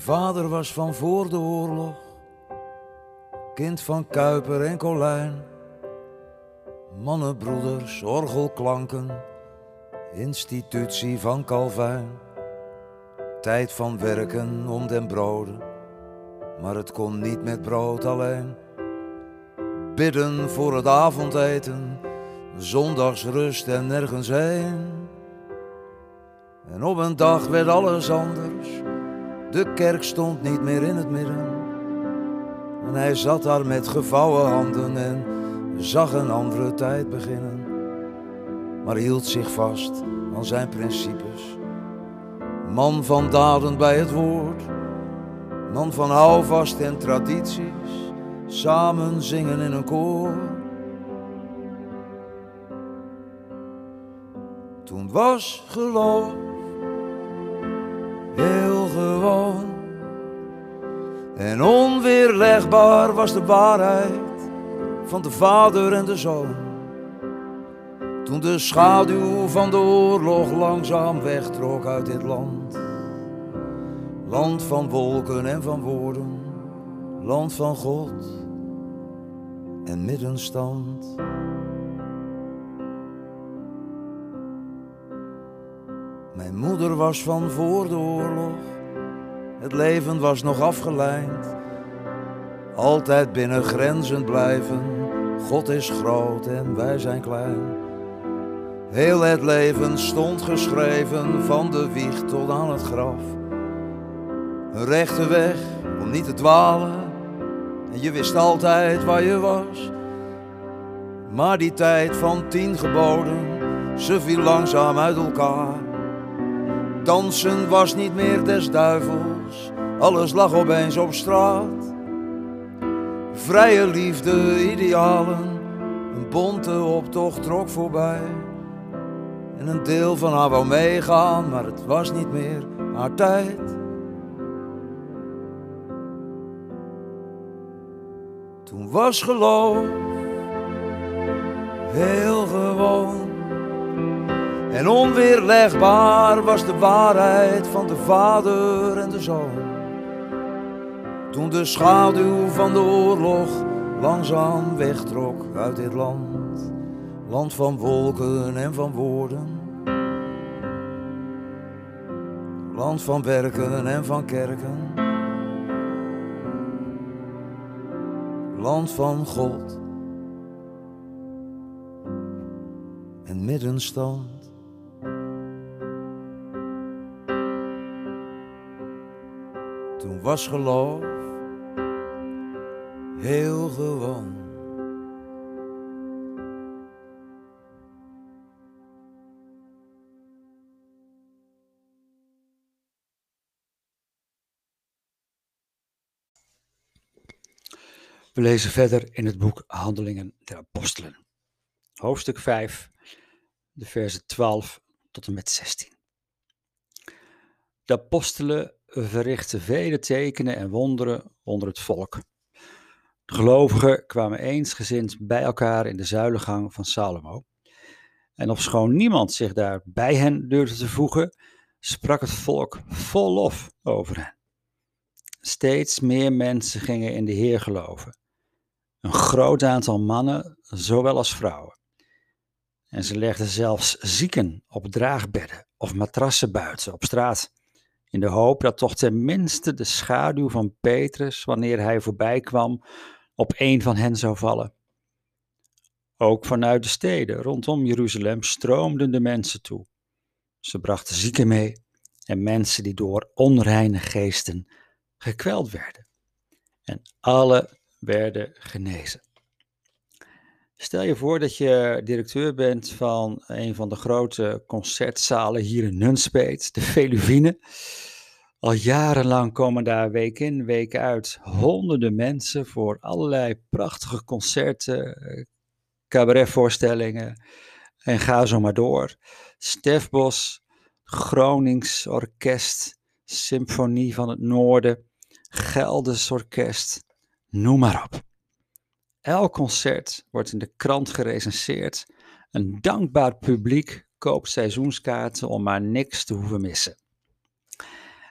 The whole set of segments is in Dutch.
vader was van voor de oorlog, kind van Kuiper en Colijn. Mannenbroeders, orgelklanken, institutie van Calvijn. Tijd van werken om den broden, maar het kon niet met brood alleen. Bidden voor het avondeten, zondagsrust en nergens heen. En op een dag werd alles anders, de kerk stond niet meer in het midden. En hij zat daar met gevouwen handen en zag een andere tijd beginnen. Maar hield zich vast aan zijn principes. Man van daden bij het woord, man van houvast en tradities, samen zingen in een koor. Toen was geloof heel gewoon en onweerlegbaar was de waarheid van de vader en de zoon. Toen de schaduw van de oorlog langzaam wegtrok uit dit land. Land van wolken en van woorden, land van God en middenstand. Mijn moeder was van voor de oorlog, het leven was nog afgelijnd. Altijd binnen grenzen blijven, God is groot en wij zijn klein. Heel het leven stond geschreven, van de wieg tot aan het graf. Een rechte weg om niet te dwalen, en je wist altijd waar je was. Maar die tijd van 10 geboden, ze viel langzaam uit elkaar. Dansen was niet meer des duivels, alles lag opeens op straat. Vrije liefde, idealen, een bonte optocht trok voorbij. En een deel van haar wou meegaan, maar het was niet meer haar tijd. Toen was geloof heel gewoon en onweerlegbaar was de waarheid van de vader en de zoon. Toen de schaduw van de oorlog langzaam wegtrok uit dit land. Land van wolken en van woorden. Land van werken en van kerken. Land van God en middenstand. Toen was geloof heel gewoon. We lezen verder in het boek Handelingen der Apostelen. Hoofdstuk 5, de versen 12 tot en met 16. De apostelen verrichtten vele tekenen en wonderen onder het volk. De gelovigen kwamen eensgezind bij elkaar in de zuilengang van Salomo. En ofschoon niemand zich daar bij hen durfde te voegen, sprak het volk vol lof over hen. Steeds meer mensen gingen in de Heer geloven. Een groot aantal mannen, zowel als vrouwen. En ze legden zelfs zieken op draagbedden of matrassen buiten op straat, in de hoop dat toch tenminste de schaduw van Petrus, wanneer hij voorbij kwam, op een van hen zou vallen. Ook vanuit de steden rondom Jeruzalem stroomden de mensen toe. Ze brachten zieken mee en mensen die door onreine geesten gekweld werden. En alle werden genezen. Stel je voor dat je directeur bent van een van de grote concertzalen hier in Nunspeet, de Veluvine. Al jarenlang komen daar week in, week uit honderden mensen voor allerlei prachtige concerten, cabaretvoorstellingen en ga zo maar door. Stefbos, Gronings Orkest, Symfonie van het Noorden, Gelders Orkest, noem maar op. Elk concert wordt in de krant gerecenseerd. Een dankbaar publiek koopt seizoenskaarten om maar niks te hoeven missen.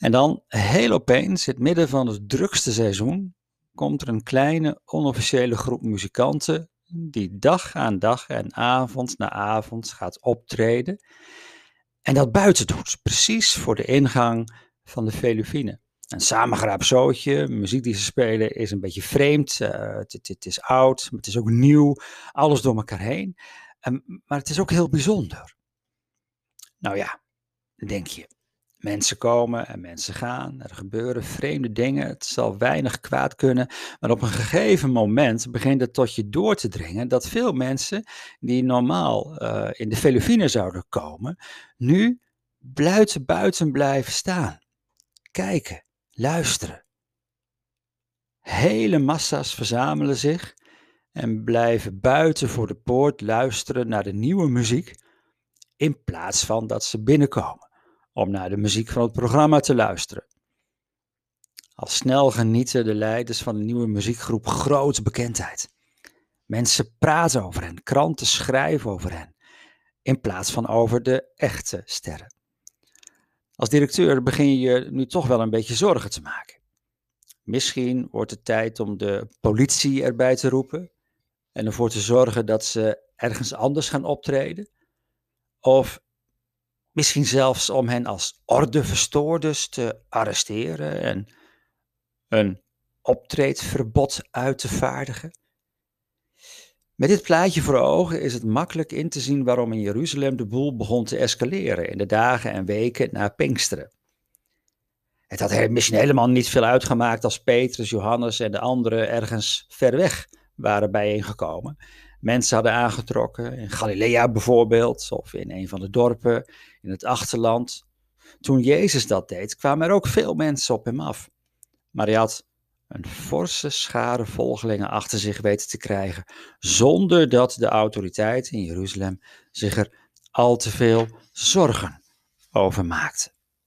En dan heel opeens, in het midden van het drukste seizoen, komt er een kleine onofficiële groep muzikanten die dag aan dag en avond na avond gaat optreden. En dat buiten doet, precies voor de ingang van de Veluvine. Een samengeraapt zootje, muziek die ze spelen is een beetje vreemd, het is oud, maar het is ook nieuw, alles door elkaar heen. Maar het is ook heel bijzonder. Nou ja, denk je. Mensen komen en mensen gaan, er gebeuren vreemde dingen, het zal weinig kwaad kunnen, maar op een gegeven moment begint het tot je door te dringen dat veel mensen die normaal in de Veluvine zouden komen, nu buiten blijven staan, kijken, luisteren. Hele massa's verzamelen zich en blijven buiten voor de poort luisteren naar de nieuwe muziek, in plaats van dat ze binnenkomen om naar de muziek van het programma te luisteren. Al snel genieten de leiders van de nieuwe muziekgroep grote bekendheid. Mensen praten over hen, kranten schrijven over hen, in plaats van over de echte sterren. Als directeur begin je nu toch wel een beetje zorgen te maken. Misschien wordt het tijd om de politie erbij te roepen en ervoor te zorgen dat ze ergens anders gaan optreden. Of misschien zelfs om hen als ordeverstoorders te arresteren en een optreedverbod uit te vaardigen. Met dit plaatje voor ogen is het makkelijk in te zien waarom in Jeruzalem de boel begon te escaleren in de dagen en weken na Pinksteren. Het had misschien helemaal niet veel uitgemaakt als Petrus, Johannes en de anderen ergens ver weg waren bijeengekomen. Mensen hadden aangetrokken, in Galilea bijvoorbeeld, of in een van de dorpen in het achterland. Toen Jezus dat deed, kwamen er ook veel mensen op hem af. Maar hij had een forse schare volgelingen achter zich weten te krijgen, zonder dat de autoriteiten in Jeruzalem zich er al te veel zorgen over maakten.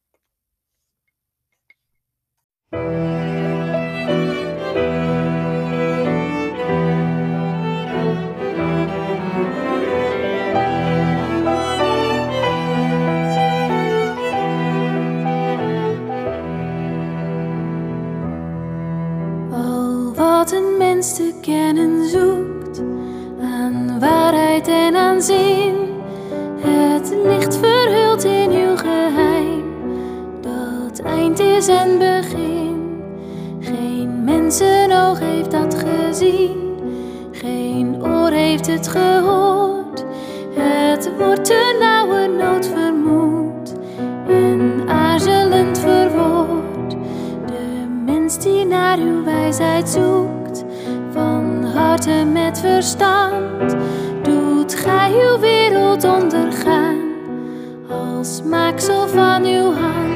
Wat een mens te kennen zoekt, aan waarheid en aan zin. Het licht verhult in uw geheim, dat eind is en begin. Geen mensenoog heeft dat gezien, geen oor heeft het gehoord. Het wordt te nauwe nood vermoed en aarzelend verwoord. De mens die naar uw wijsheid zoekt, van harte met verstand, doet gij uw wereld ondergaan, als maaksel van uw hand.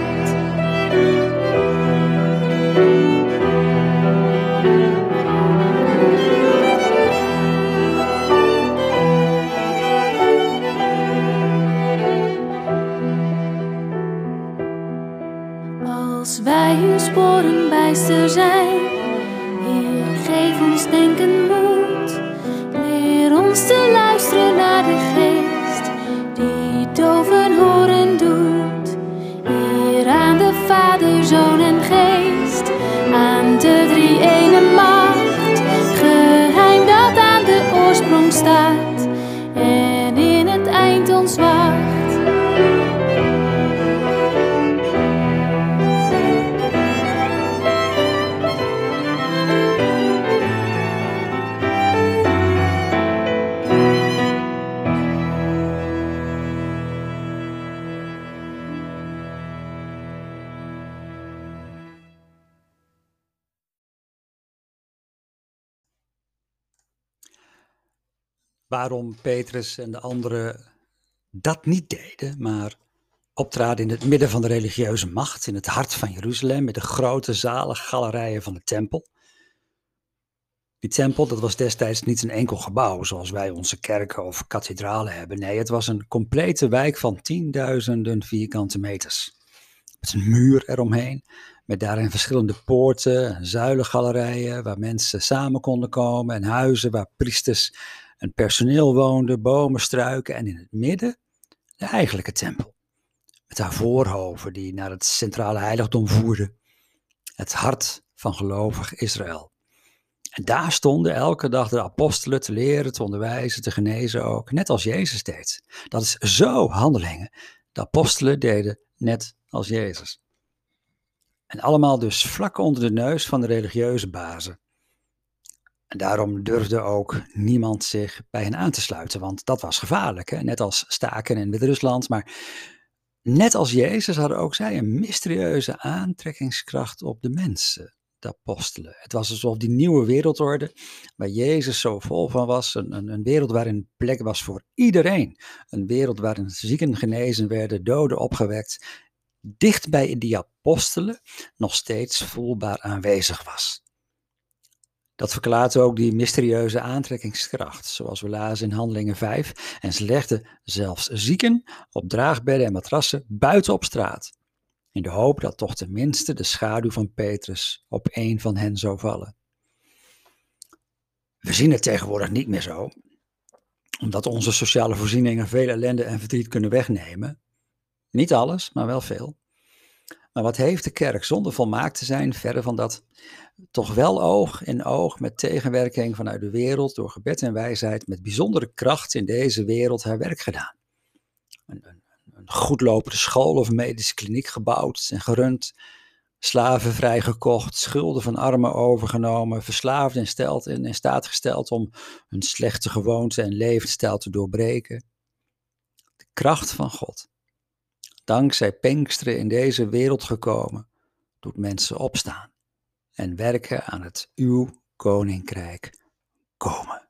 Als wij uw sporen bijster zijn, Heer, geef ons denken moed. Leer ons te luisteren naar de Geest, die doven horen doet. Heer, aan de Vader, Zoon en Geest, aan de drie-ene macht, geheim dat aan de oorsprong staat en in het eind ons wacht. Waarom Petrus en de anderen dat niet deden, maar optraden in het midden van de religieuze macht, in het hart van Jeruzalem, met de grote zalen, galerijen van de tempel. Die tempel, dat was destijds niet een enkel gebouw, zoals wij onze kerken of kathedralen hebben. Nee, het was een complete wijk van 10.000 vierkante meters. Met een muur eromheen, met daarin verschillende poorten, zuilengalerijen, waar mensen samen konden komen, en huizen waar priesters en personeel woonde, bomen, struiken en in het midden de eigenlijke tempel. met haar voorhoven die naar het centrale heiligdom voerden. Het hart van gelovig Israël. En daar stonden elke dag de apostelen te leren, te onderwijzen, te genezen ook, net als Jezus deed. Dat is zo Handelingen. De apostelen deden net als Jezus. En allemaal dus vlak onder de neus van de religieuze bazen. En daarom durfde ook niemand zich bij hen aan te sluiten, want dat was gevaarlijk, hè? Net als staken in Wit-Rusland. Maar net als Jezus hadden ook zij een mysterieuze aantrekkingskracht op de mensen, de apostelen. Het was alsof die nieuwe wereldorde, waar Jezus zo vol van was, een wereld waarin plek was voor iedereen. Een wereld waarin zieken genezen werden, doden opgewekt, dicht bij die apostelen nog steeds voelbaar aanwezig was. Dat verklaart ook die mysterieuze aantrekkingskracht, zoals we lazen in Handelingen 5. En ze legden zelfs zieken op draagbedden en matrassen buiten op straat, in de hoop dat toch tenminste de schaduw van Petrus op een van hen zou vallen. We zien het tegenwoordig niet meer zo, omdat onze sociale voorzieningen veel ellende en verdriet kunnen wegnemen. Niet alles, maar wel veel. Maar wat heeft de kerk zonder volmaakt te zijn, verre van dat, toch wel oog in oog met tegenwerking vanuit de wereld, door gebed en wijsheid, met bijzondere kracht in deze wereld haar werk gedaan. Een goedlopende school of medische kliniek gebouwd en gerund, slaven vrijgekocht, schulden van armen overgenomen, verslaafden in staat gesteld om hun slechte gewoonten en levensstijl te doorbreken. De kracht van God, dankzij Pinksteren in deze wereld gekomen, doet mensen opstaan en werken aan het uw koninkrijk komen.